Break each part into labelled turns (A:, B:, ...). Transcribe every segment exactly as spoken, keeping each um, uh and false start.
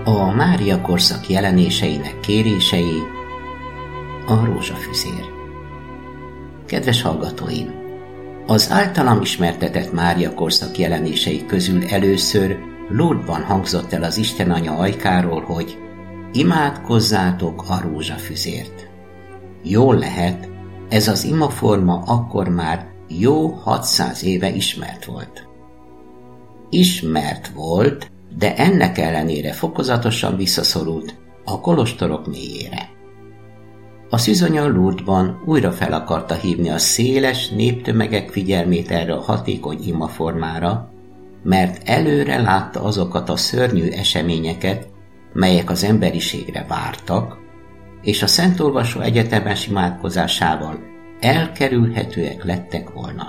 A: A Mária korszak jelenéseinek kérései, a rózsafüzér. Kedves hallgatóim! Az általam ismertetett Mária korszak jelenései közül először Lourdesban hangzott el az Isten Anya ajkáról, hogy imádkozzátok a rózsafüzért. Jól lehet, ez az imaforma akkor már jó hatszáz éve ismert volt. Ismert volt, de ennek ellenére fokozatosan visszaszorult a kolostorok mélyére. A szűzonya Lourdesban újra fel akarta hívni a széles néptömegek figyelmét erre a hatékony imaformára, mert előre látta azokat a szörnyű eseményeket, melyek az emberiségre vártak, és a szentolvasó egyetemes imádkozásával elkerülhetőek lettek volna.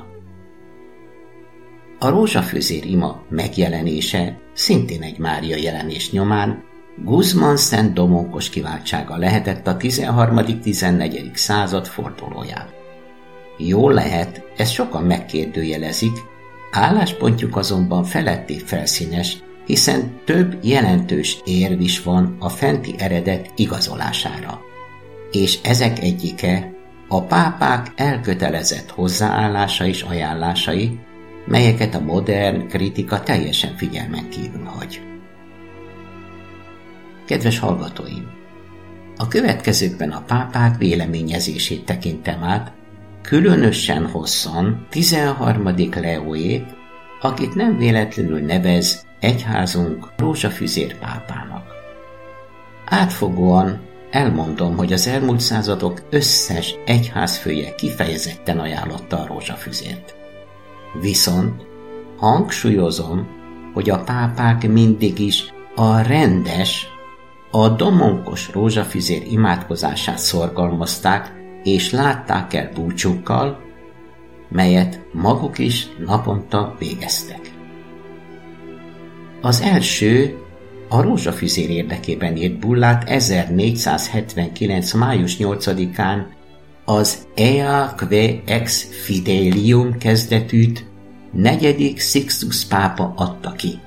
A: A rózsafüzér ima megjelenése szintén egy Mária jelenés nyomán Guzmán Szent Domonkos kiváltsága lehetett a tizenharmadik-tizennegyedik század fordulóján. Jól lehet, ezt sokan megkérdőjelezik, álláspontjuk azonban feletté felszínes, hiszen több jelentős érv is van a fenti eredet igazolására. És ezek egyike a pápák elkötelezett hozzáállása és ajánlásai, melyeket a modern kritika teljesen figyelmen kívül hagy. Kedves hallgatóim! A következőkben a pápák véleményezését tekintem át, különösen hosszan tizenharmadik Leóét, akit nem véletlenül nevez egyházunk rózsafüzér pápának. Átfogóan elmondom, hogy az elmúlt századok összes egyházfője kifejezetten ajánlotta a rózsafüzért. Viszont hangsúlyozom, hogy a pápák mindig is a rendes, a domonkos rózsafüzér imádkozását szorgalmazták és látták el búcsúkkal, melyet maguk is naponta végeztek. Az első a rózsafüzér érdekében írt bullát ezernégyszázhetvenkilenc. május nyolcadikán az Eaque ex Fidelium kezdetűt negyedik Sixtus pápa adta ki.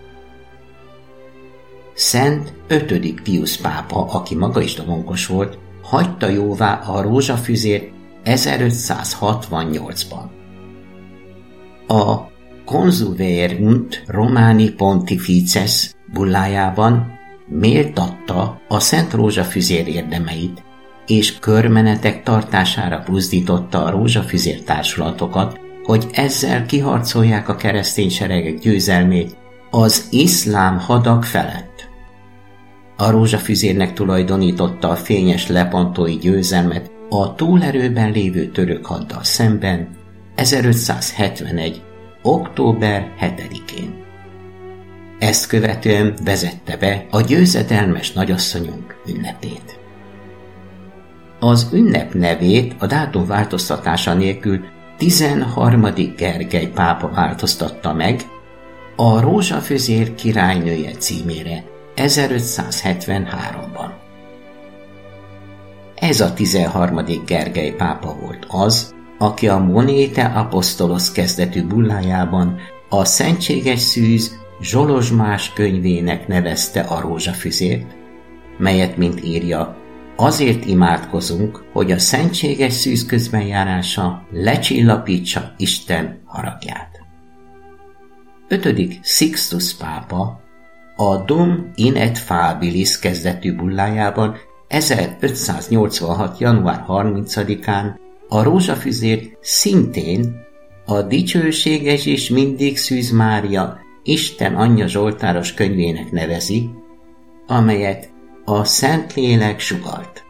A: Szent ötödik Piusz pápa, aki maga is domonkos volt, hagyta jóvá a rózsafüzért ezerötszázhatvannyolcban. A Consuerunt Romani Pontifices bullájában méltatta a Szent Rózsafüzér érdemeit, és körmenetek tartására buzdította a rózsafüzér társulatokat, hogy ezzel kiharcolják a keresztény seregek győzelmét az iszlám hadak felett. A rózsafüzérnek tulajdonította a fényes lepontói győzelmet a túlerőben lévő török haddal szemben ezerötszázhetvenegy. október hetedikén. Ezt követően vezette be a győzedelmes nagyasszonyunk ünnepét. Az ünnep nevét a dátum változtatása nélkül tizenharmadik Gergely pápa változtatta meg a rózsafüzér királynője címére ezerötszázhetvenháromban. Ez a tizenharmadik Gergely pápa volt az, aki a Monite Apostolos kezdetű bullájában a szentséges szűz Zsolozsmás könyvének nevezte a rózsafüzért, melyet, mint írja, azért imádkozunk, hogy a szentséges szűz közbenjárása lecsillapítsa Isten haragját. ötödik Sixtus pápa a Dum in et Fabilis kezdetű bullájában ezerötszáznyolcvanhat. január harmincadikán a rózsafüzért szintén a dicsőséges és mindig szűz Mária Isten Anyja Zsoltáros könyvének nevezi, amelyet a Szentlélek sugalt.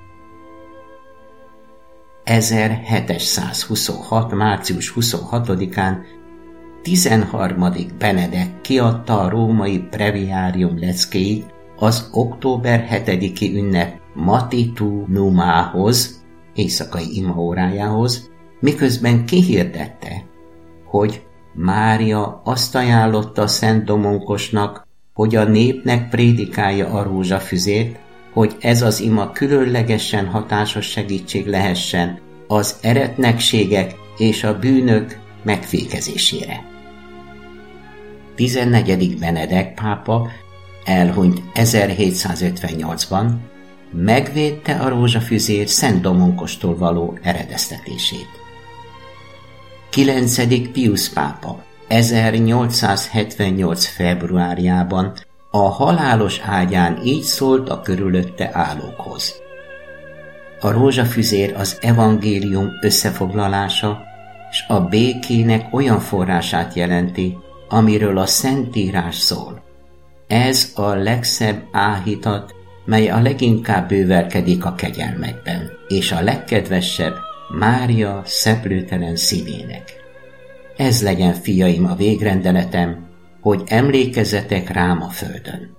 A: ezerhétszázhuszonhat. március huszonhatodikán tizenharmadik Benedek kiadta a római breviárium leckéit az október hetediki ünnep matitunumához, éjszakai imaórájához, miközben kihirdette, hogy Mária azt ajánlotta Szent Domonkosnak, hogy a népnek prédikálja a rózsafüzért, hogy ez az ima különlegesen hatásos segítség lehessen az eretnekségek és a bűnök megfékezésére. tizennegyedik Benedek pápa elhunyt ezerhétszázötvennyolcban, megvédte a rózsafüzér Szent Domonkostól való eredeztetését. kilencedik Piusz pápa ezernyolcszázhetvennyolc februárjában a halálos ágyán így szólt a körülötte állókhoz. A rózsafüzér az evangélium összefoglalása, s a békének olyan forrását jelenti, amiről a Szentírás szól. Ez a legszebb áhítat, mely a leginkább bővelkedik a kegyelmekben, és a legkedvesebb Mária szeplőtelen szívének. Ez legyen, fiaim, a végrendeletem, hogy emlékezzetek rám a földön.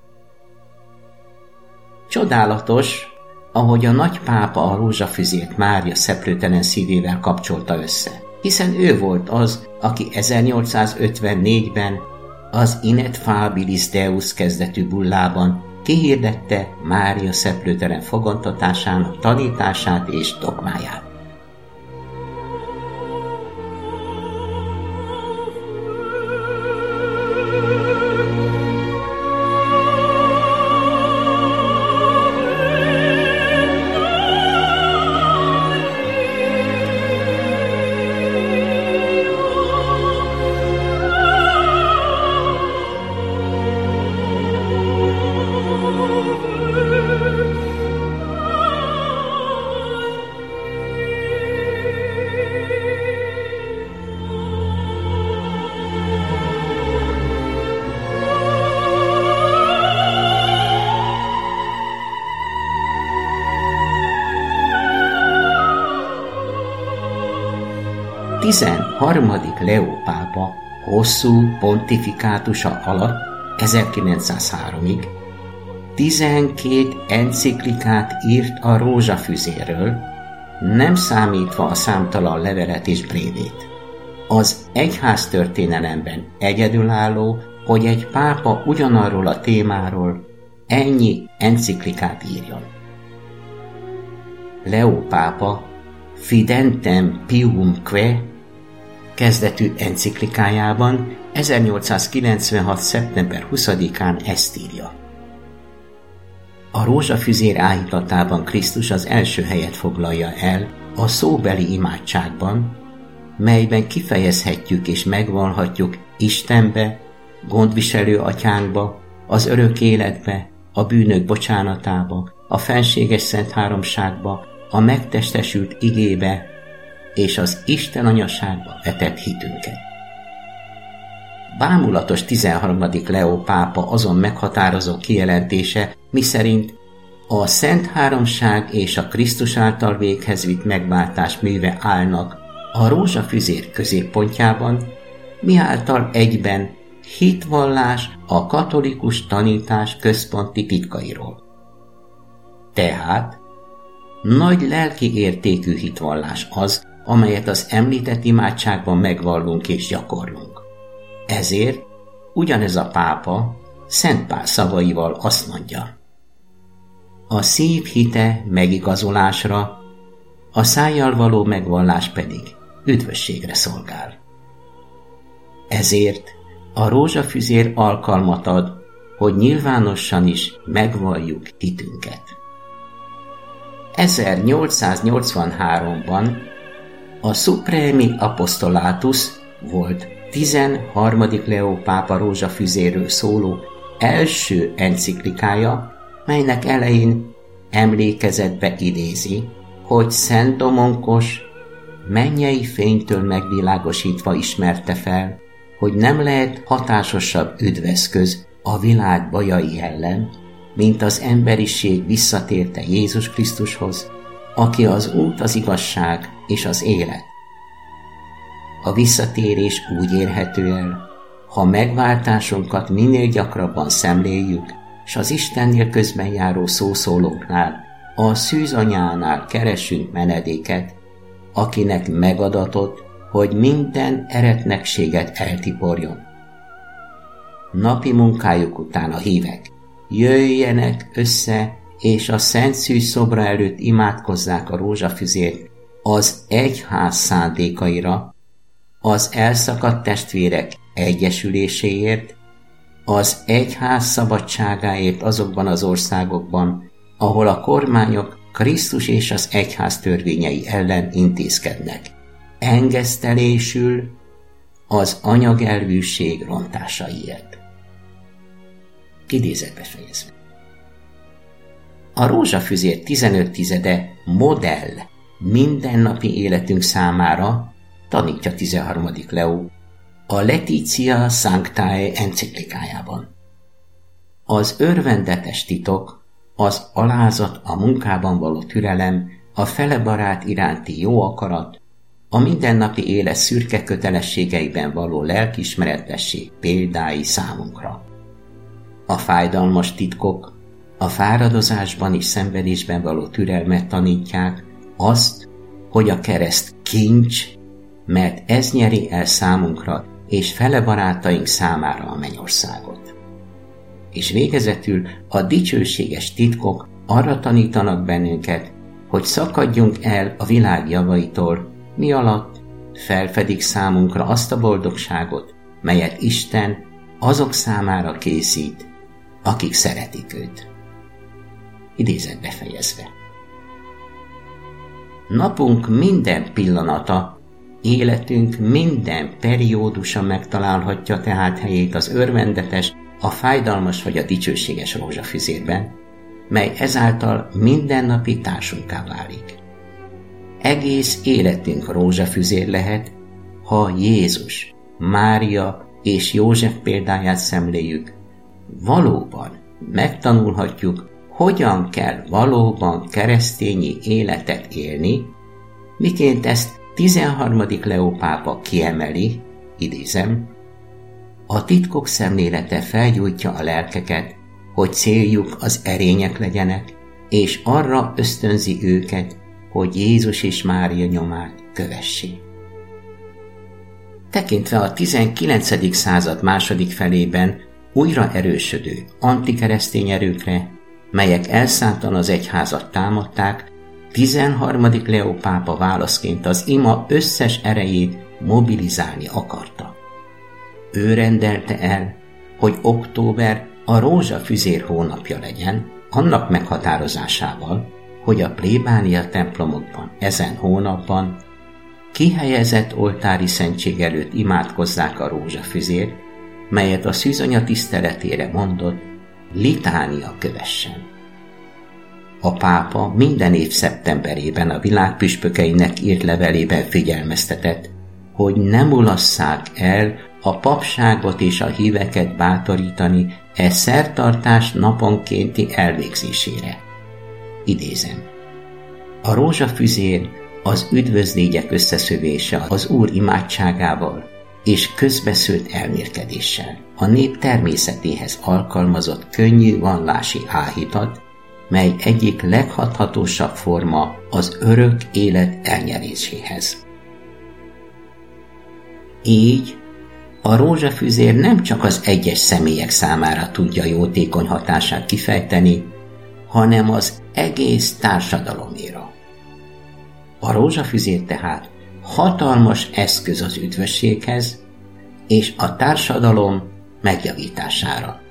A: Csodálatos, ahogy a nagypápa a rózsafüzért Mária szeplőtelen szívével kapcsolta össze, hiszen ő volt az, aki ezernyolcszázötvennégyben az Ineffabilis Deus kezdetű bullában kihirdette Mária szeplőtelen fogantatásának tanítását és dogmáját. tizenharmadik Leó pápa hosszú pontifikátusa alatt ezerkilencszázháromig tizenkét enciklikát írt a rózsafüzérről, nem számítva a számtalan levelet és brévét. Az egyháztörténelemben egyedülálló, hogy egy pápa ugyanarról a témáról ennyi enciklikát írjon. Leó pápa Fidentem Piumque kezdetű enciklikájában ezernyolcszázkilencvenhat. szeptember huszadikán ezt írja. A rózsafüzér áhítatában Krisztus az első helyet foglalja el a szóbeli imádságban, melyben kifejezhetjük és megvallhatjuk Istenbe, gondviselő atyánkba, az örök életbe, a bűnök bocsánatába, a fenséges szent háromságba, a megtestesült igébe és az Isten anyaságba vetett hitünket. Bámulatos tizenharmadik Leó pápa azon meghatározó kijelentése, miszerint a Szent Háromság és a Krisztus által véghez vitt megváltás műve állnak a rózsafüzér középpontjában, miáltal egyben hitvallás a katolikus tanítás központi titkairól. Tehát nagy lelki értékű hitvallás az, amelyet az említett imádságban megvallunk és gyakorlunk. Ezért ugyanez a pápa Szent Pál szavaival azt mondja: a szív hite megigazolásra, a szájjal való megvallás pedig üdvösségre szolgál. Ezért a rózsafüzér alkalmat ad, hogy nyilvánosan is megvalljuk hitünket. ezernyolcszáznyolcvanháromban a Supremi Apostolatus volt tizenharmadik Leó pápa rózsafüzérről szóló első enciklikája, melynek elején emlékezetbe idézi, hogy Szent Domonkos mennyei fénytől megvilágosítva ismerte fel, hogy nem lehet hatásosabb üdveszköz a világ bajai ellen, mint az emberiség visszatérte Jézus Krisztushoz, aki az út, az igazság és az élet. A visszatérés úgy érhető el, ha megváltásunkat minél gyakrabban szemléljük, s az Istennél közben járó szószólóknál, a szűzanyánál keresünk menedéket, akinek megadatott, hogy minden eretnekséget eltiporjon. Napi munkájuk után a hívek jöjjenek össze, és a Szent Szűz szobra előtt imádkozzák a rózsafüzért az egyház szándékaira, az elszakadt testvérek egyesüléséért, az egyház szabadságáért azokban az országokban, ahol a kormányok Krisztus és az egyház törvényei ellen intézkednek, engesztelésül az anyagelvűség rontásaiért. Idézetbe fejezve. A rózsafüzér tizenöt tizede modell mindennapi életünk számára, tanítja tizenharmadik Leó a Laetitia Sanctae enciklikájában. Az örvendetes titok, az alázat, a munkában való türelem, a felebarát iránti jó akarat, a mindennapi élet szürke kötelességeiben való lelkiismeretesség példái számunkra. A fájdalmas titkok, a fáradozásban és szenvedésben való türelmet tanítják, azt, hogy a kereszt kincs, mert ez nyeri el számunkra és fele barátaink számára a mennyországot. És végezetül a dicsőséges titkok arra tanítanak bennünket, hogy szakadjunk el a világ javaitól, mi alatt felfedik számunkra azt a boldogságot, melyet Isten azok számára készít, akik szeretik őt. Idézet befejezve. Napunk minden pillanata, életünk minden periódusa megtalálhatja tehát helyét az örvendetes, a fájdalmas vagy a dicsőséges rózsafüzérben, mely ezáltal mindennapi társunká válik. Egész életünk rózsafüzér lehet, ha Jézus, Mária és József példáját szemléljük. Valóban megtanulhatjuk, hogyan kell valóban keresztényi életet élni, miként ezt tizenharmadik Leó pápa kiemeli, idézem, a titkok szemlélete felgyújtja a lelkeket, hogy céljuk az erények legyenek, és arra ösztönzi őket, hogy Jézus és Mária nyomát kövessék. Tekintve a tizenkilencedik század második felében újra erősödő antikeresztény erőkre, melyek elszántan az egyházat támadták, tizenharmadik Leó pápa válaszként az ima összes erejét mobilizálni akarta. Ő rendelte el, hogy október a rózsafüzér hónapja legyen, annak meghatározásával, hogy a plébánia templomokban ezen hónapban kihelyezett oltári szentség előtt imádkozzák a rózsafüzért, melyet a szűzanya tiszteletére mondott litánia kövessen. A pápa minden év szeptemberében a világ püspökeinek írt levelében figyelmeztetett, hogy ne mulasszák el a papságot és a híveket bátorítani e szertartás naponkénti elvégzésére. Idézem. A rózsafüzér az üdvözlégyek összeszövése az Úr imádságával és közbeszőlt elmélkedéssel, a nép természetéhez alkalmazott könnyű vallási áhítat, mely egyik leghathatósabb forma az örök élet elnyeréséhez. Így a rózsafüzér nem csak az egyes személyek számára tudja jótékony hatását kifejteni, hanem az egész társadaloméra. A rózsafüzér tehát hatalmas eszköz az üdvösséghez és a társadalom megjavítására.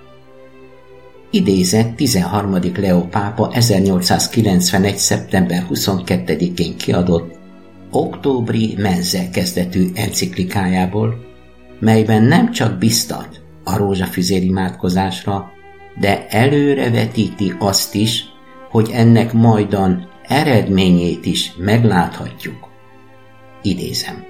A: Idézett tizenharmadik Leó pápa ezernyolcszázkilencvenegy. szeptember huszonkettedikén kiadott októberi menze kezdetű enciklikájából, melyben nem csak biztat a rózsafüzér imádkozásra, de előrevetíti azt is, hogy ennek majdan eredményét is megláthatjuk. Idézem.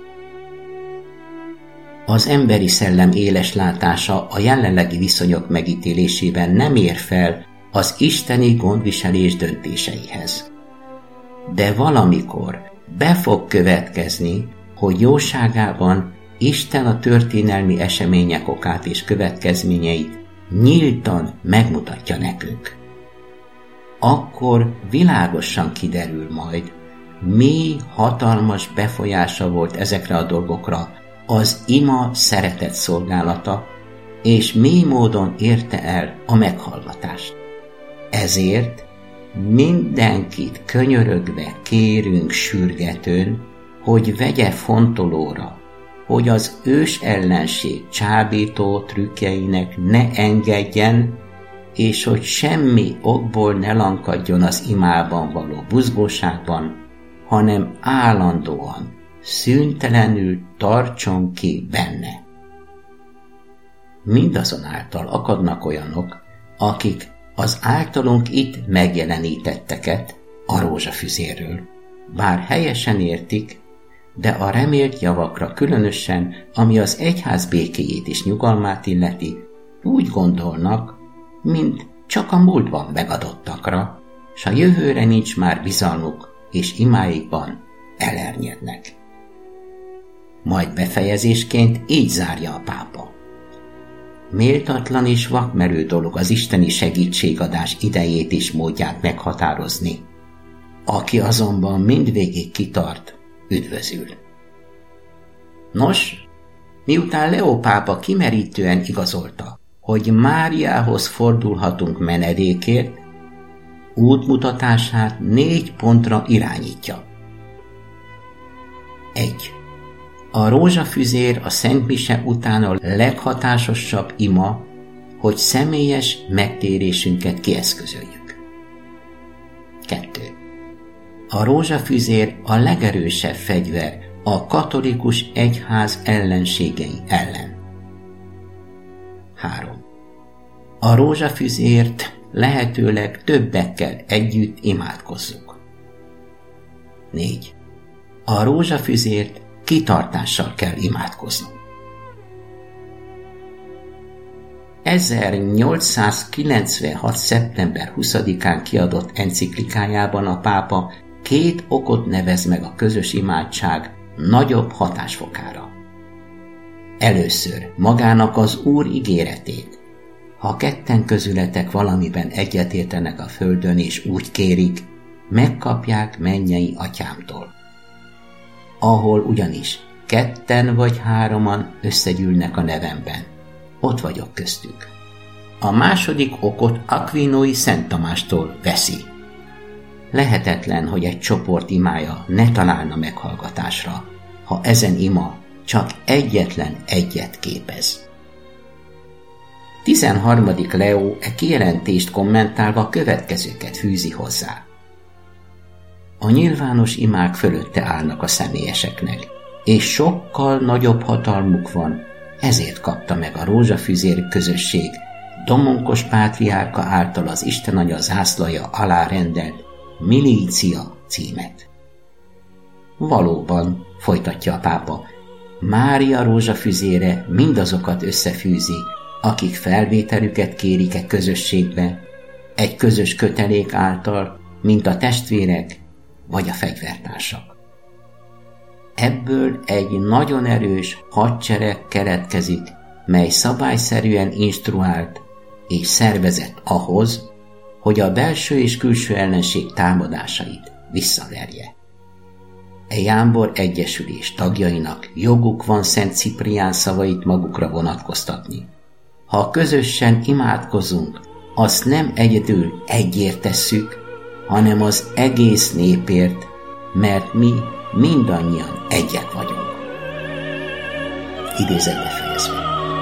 A: Az emberi szellem éles látása a jelenlegi viszonyok megítélésében nem ér fel az isteni gondviselés döntéseihez. De valamikor be fog következni, hogy jóságában Isten a történelmi események okát és következményeit nyíltan megmutatja nekünk. Akkor világosan kiderül majd, mi hatalmas befolyása volt ezekre a dolgokra az ima szeretett szolgálata, és mély módon érte el a meghallgatást. Ezért mindenkit könyörögve kérünk sürgetőn, hogy vegye fontolóra hogy az ős ellenség csábító trükkjeinek ne engedjen, és hogy semmi okból ne lankadjon az imában való buzgóságban, hanem állandóan, szüntelenül tartson ki benne. Mindazonáltal akadnak olyanok, akik az általunk itt megjelenítetteket a rózsafüzérről, bár helyesen értik, de a remélt javakra, különösen ami az egyház békéjét és nyugalmát illeti, úgy gondolnak, mint csak a múltban megadottakra, s a jövőre nincs már bizalmuk, és imáikban elernyednek. Majd befejezésként így zárja a pápa. Méltatlan és vakmerő dolog az isteni segítségadás idejét és módját meghatározni. Aki azonban mindvégig kitart, üdvözül. Nos, miután Leó pápa kimerítően igazolta, hogy Máriához fordulhatunk menedékért, útmutatását négy pontra irányítja. egy. A rózsafüzér a szentmise után a leghatásosabb ima, hogy személyes megtérésünket kieszközöljük. kettő. A rózsafüzér a legerősebb fegyver a katolikus egyház ellenségei ellen. három. A rózsafüzért lehetőleg többekkel együtt imádkozzuk. négy. A rózsafüzért kitartással kell imádkozni. ezernyolcszázkilencvenhat. szeptember huszadikán kiadott enciklikájában a pápa két okot nevez meg a közös imádság nagyobb hatásfokára. Először magának az Úr ígéretét, ha ketten közületek valamiben egyetértenek a földön és úgy kérik, megkapják mennyei atyámtól. Ahol ugyanis ketten vagy hároman összegyűlnek a nevemben, ott vagyok köztük. A második okot Aquinói Szent Tamástól veszi. Lehetetlen, hogy egy csoport imája ne találna meghallgatásra, ha ezen ima csak egyetlen egyet képez. tizenharmadik Leó e kijelentést kommentálva következőket fűzi hozzá. A nyilvános imák fölötte állnak a személyeseknek, és sokkal nagyobb hatalmuk van, ezért kapta meg a rózsafüzér közösség Domonkos pátriárka által az Istenanya zászlaja alá rendelt milícia címet. Valóban, folytatja a pápa, Mária rózsafüzére mindazokat összefűzi, akik felvételüket kérik e közösségbe, egy közös kötelék által, mint a testvérek vagy a fegyvertársak. Ebből egy nagyon erős hadsereg keletkezik, mely szabályszerűen instruált és szervezett ahhoz, hogy a belső és külső ellenség támadásait visszaverje. E jámbor egyesülés tagjainak joguk van Szent Ciprián szavait magukra vonatkoztatni. Ha közösen imádkozunk, azt nem egyedül egyért tesszük, hanem az egész népért, mert mi mindannyian egyek vagyunk. Idézetbe fejezve.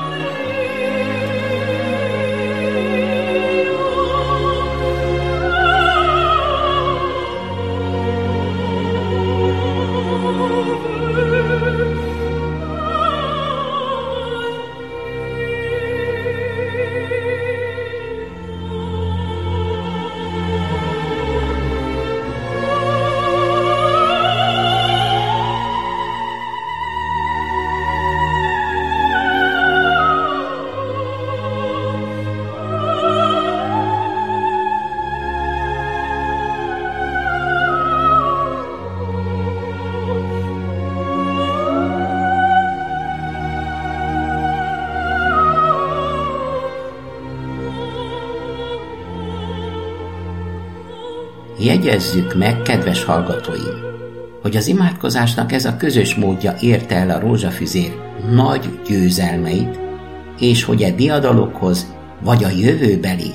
A: Jegyezzük meg, kedves hallgatóim, hogy az imádkozásnak ez a közös módja érte el a rózsafüzér nagy győzelmeit, és hogy e diadalokhoz vagy a jövőbeli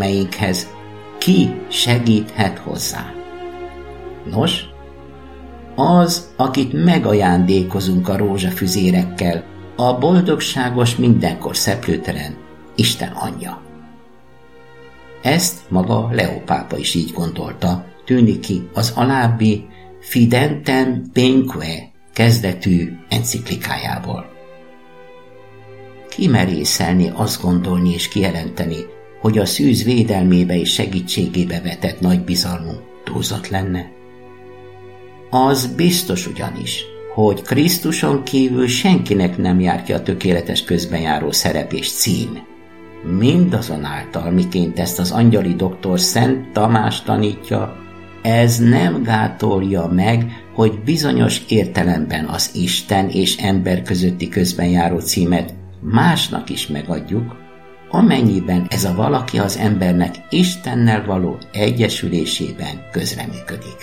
A: győzelmeinkhez ki segíthet hozzá. Nos, az, akit megajándékozunk a rózsafüzérekkel, a boldogságos mindenkor szeplőtelen Isten anyja. Ezt maga Leó pápa is így gondolta, tűnik ki az alábbi Fidentem Penque kezdetű enciklikájából. Kimerészelni azt gondolni és kijelenteni, hogy a szűz védelmébe és segítségébe vetett nagy bizalmunk túlzott lenne? Az biztos ugyanis, hogy Krisztuson kívül senkinek nem jár ki a tökéletes közbenjáró szerep és cím. Mindazonáltal, miként ezt az angyali doktor Szent Tamás tanítja, ez nem gátolja meg, hogy bizonyos értelemben az Isten és ember közötti közbenjáró címet másnak is megadjuk, amennyiben ez a valaki az embernek Istennel való egyesülésében közreműködik.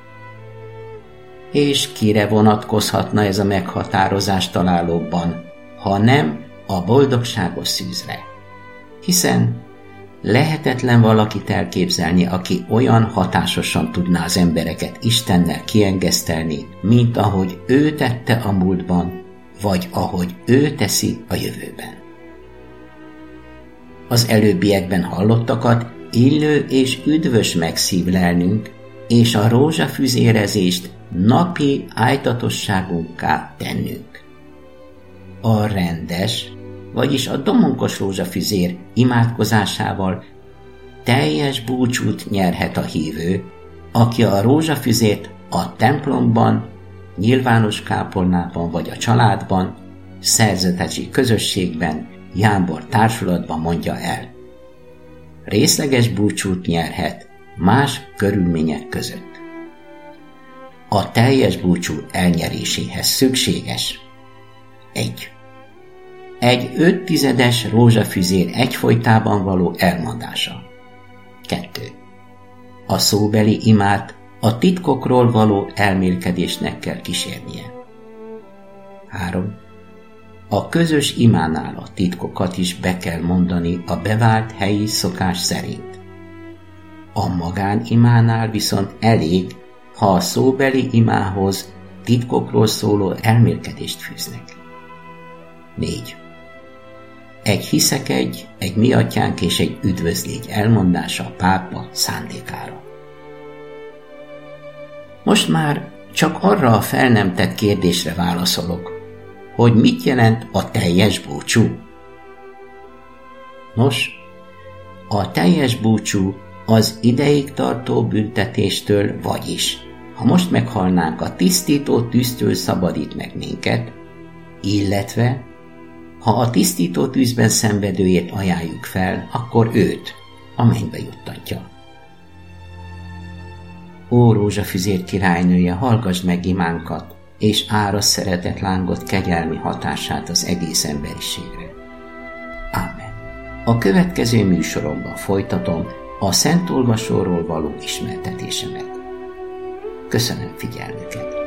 A: És kire vonatkozhatna ez a meghatározás találóbban, ha nem a boldogságos szűzre? Hiszen lehetetlen valakit elképzelni, aki olyan hatásosan tudná az embereket Istennel kiengesztelni, mint ahogy ő tette a múltban, vagy ahogy ő teszi a jövőben. Az előbbiekben hallottakat illő és üdvös megszívlelnünk, és a rózsafüzérezést napi ájtatosságunkká tennünk. A rendes, vagyis a domonkos rózsafüzér imádkozásával teljes búcsút nyerhet a hívő, aki a rózsafüzért a templomban, nyilvános kápolnában vagy a családban, szerzetesi közösségben, jámbor társulatban mondja el. Részleges búcsút nyerhet más körülmények között. A teljes búcsú elnyeréséhez szükséges egy. Egy öt tizedes rózsafüzér egyfolytában való elmondása. kettő. A szóbeli imát a titkokról való elmélkedésnek kell kísérnie. három. A közös imánál a titkokat is be kell mondani a bevált helyi szokás szerint. A magánimánál viszont elég, ha a szóbeli imához titkokról szóló elmélkedést fűznek. négy. Egy hiszekedj, egy mi atyánk és egy üdvözlégy elmondása a pápa szándékára. Most már csak arra a fel nem tett kérdésre válaszolok, hogy mit jelent a teljes búcsú. Nos, a teljes búcsú az ideig tartó büntetéstől, vagyis, ha most meghalnánk, a tisztító tűztől szabadít meg minket, illetve, ha a tisztító tűzben szenvedőjét ajánljuk fel, akkor őt a mennybe juttatja. Ó, rózsafüzér királynője, hallgasd meg imánkat, és árasz szeretet lángot kegyelmi hatását az egész emberiségre. Ámen. A következő műsoromban folytatom a Szent Olvasóról való ismertetésemet. Köszönöm figyelmüket!